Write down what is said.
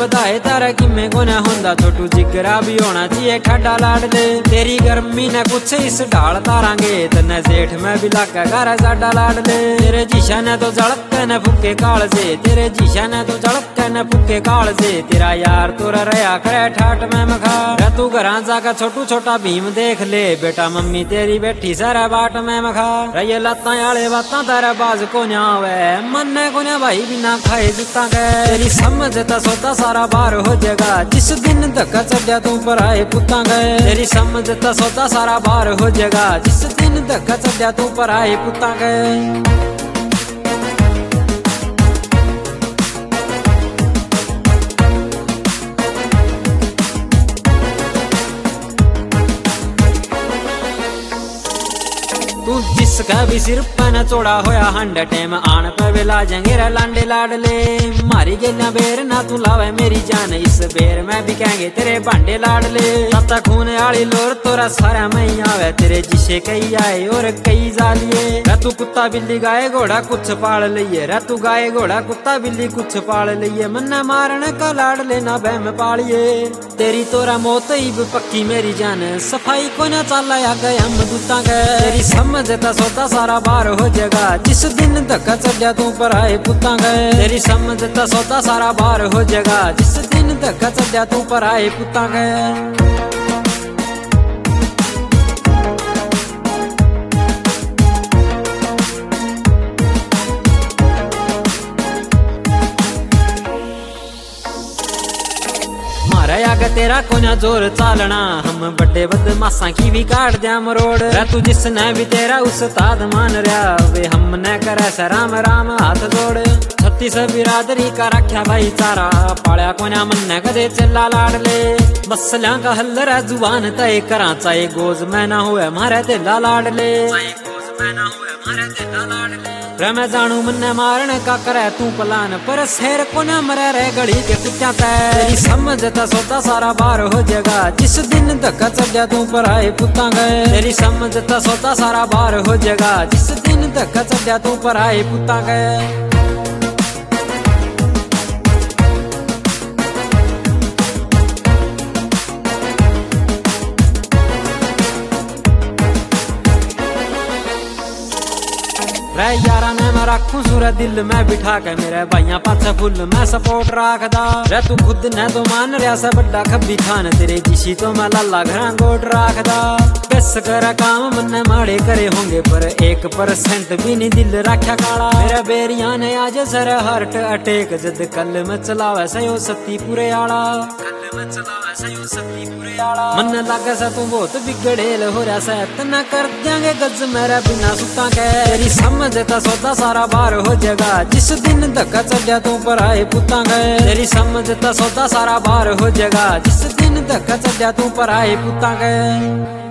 बधाए तारा कि मैं को ना होंदा छोटू जिगरा भी होना चाहिए ठाडा लाडले। तेरी गर्मी ने कुछ इस ढाल तारांगे तने जेठ में भी लागा गारा साडा लाडले। तेरे जीशा ने तो जड़क के न फुके काल से, तेरे जीशा ने तो जड़क के न फुके काल से। तेरा यार तोरा रहा करे ठाट में मखा तू घरा जाकर छोटू छोटा भीम देख ले। बेटा मम्मी तेरी बैठी सारा बाट में मखा रही लत्ता आले बाता तारा बाज को न्यावे मन को न्या भाई बिना खाए जुता के। तेरी समझता सोता सारा बार हो जाएगा जिस दिन धक्का चढ़ा तू पर आए पुता गए। तेरी समझता सोता सारा बार हो जाएगा जिस दिन धक्का चढ़ा तू पर आए पुता गए। तू जिसका भी सिर पन चोड़ा होया हंड टेम आन पे वेला जंगेरा लांडे लाडले। मारी गेला बेर ना तू लावे मेरी जान इस बेर मैं भी कहेंगे तेरे भांडे लाडले। ताता खून आली लोर तोरा सारा मई आवे तेरे जिसे कई आए और कई जालिए। रा तू कुत्ता बिल्ली गाय घोड़ा कुछ पाल लिये, रा तू गाय घोड़ा कुत्ता बिल्ली कुछ पाल लिये। मन्ना मारने का लाड लेना बहम पालिए। तेरी तोरा मौत ही पक्की मेरी जान सफाई को ना चाला या गए हम दूता गए। तेरी समझता सोता सारा बार हो जाएगा जिस दिन धक्का चढ़ा तू पर आए पुता गए। तेरी समझता सोता सारा बार हो जाएगा जिस दिन धक्का चढ़ा तू पर आए पुता गए। आगे तेरा कोना जोर चालना हम बड़े बदमाशा की भी काट दिया मरोड़। तू जिसने भी तेरा उस्ताद मान रहा वे हमने करे से राम राम हाथ जोड़। 36 बिरादरी का रखा भाईचारा पाया कोना मन ने कदे चला लाडले। मसलियां का हल रे जुबान तय करा चाहे गोज में ना हुए मारे दिला लाडले। मैं जानू मन्ने मारने का करे तू पलान पर शेर को न मरे रे गड़ी के कुत्ता तेरी समझता सोता सारा बार हो जाएगा जिस दिन धक्का चढ़ा तू पर आए पुता गए। तेरी समझता सोता सारा बार हो जाएगा जिस दिन धक्का चढ़ा तू पर आए पुता गए। रे यारा ने मैं रखूं सूर दिल में बिठा के मेरे भाइया पाछे फुल मैं सपोर्ट राखदा। रे तू खुद ने तो मान रहा से बड़ा खब्बी खान तेरे जिसी तो मैं लाला घरा गोट राखदा। बस कर काम मन्ने माड़े करे होंगे पर 1% भी नहीं दिल रखा काला। मेरा बेरिया ने आज सर हार्ट अटैक जद कल में चलावे सयो सत्ती पूरे आला। मन लगे सा तू बहुत बिगड़ेल हो रहा से तना कर देंगे गज मेरा बिना सुता के। तेरी समझता सोता सारा बार हो जाएगा जिस दिन धक्का चढ़ा तू पर आए पुता गए। तेरी समझता सोता सारा बार हो जाएगा जिस दिन धक्का चढ़ा तू पर आए पुता गए।